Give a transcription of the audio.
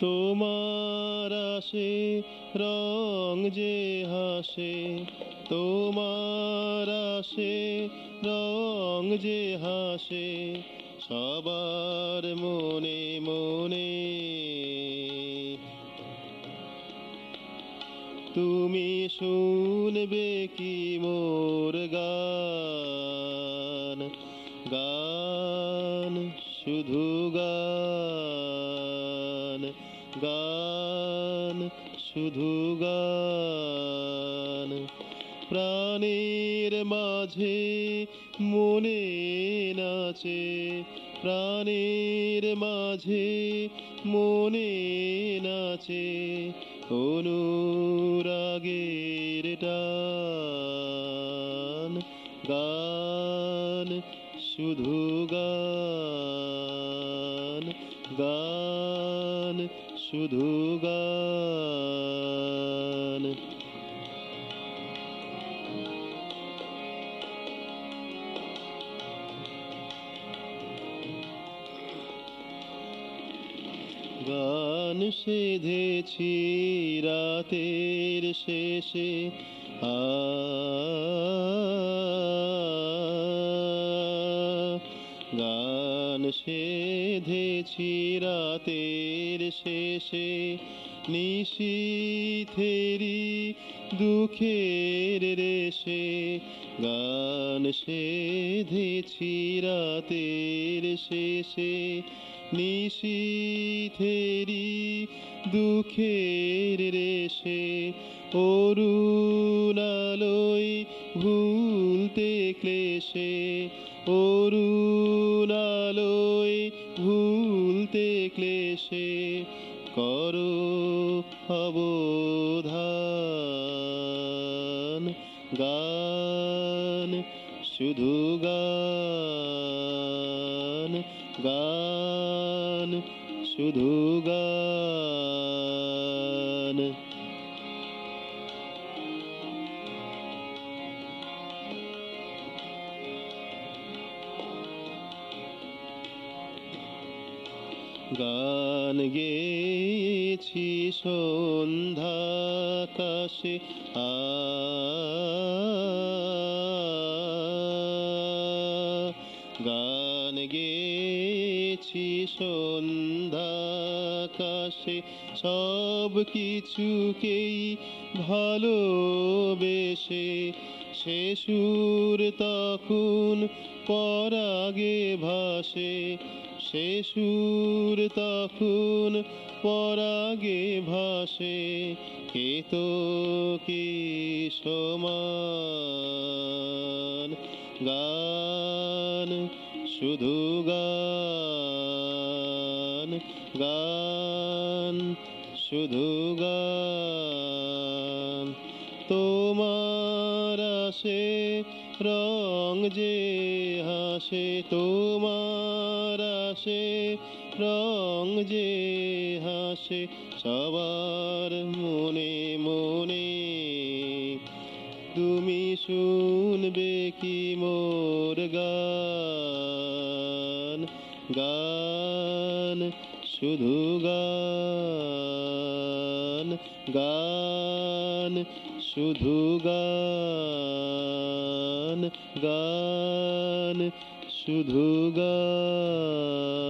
তোমার আসে রং যে হাসে, তোমার আসে রং যে হাসে সবার মনে মনে। তুমি শুনবে কি মোর গান, গান শুধু গান, গান শুধু গান। প্রাণের মাঝে মনে নাচে, প্রাণের মাঝে মনে নাচে অনুরাগের টান। গান শুধু গান, গান শুধু গান। গান সেধেছি রাতের শেষে, গান সেধেছি রাতের শেষে নিশীথেরি দুঃখের রেশে। গান সেধেছি রাতের শেষে নিশীথেরি দুঃখের রেশে। অরুণালয় ভুলতে ক্লেশে, অরুণালয় ভুলতে ক্লেশে করো অবধান। গান শুধু গান, গান শুধু গান। গান গেয়েছি সন্ধ্যাকাশে, গান গেয়েছি সন্ধ্যাকাশে সব কিছুকেই ভালোবেসে। সে সুর তখন পরাগে ভাসে, সে সুর তখন পরাগে ভাসে কে তো কি সমান। গান শুধু গান, গান শুধু গান। তোমার আসে রং যে হাসে, তোমার আসে রং যে হাসে সবার মনে মনে। তুমি শুনবে কি মোর গান, গান শুধু গান, গান শুধু গান, গান শুধু গান।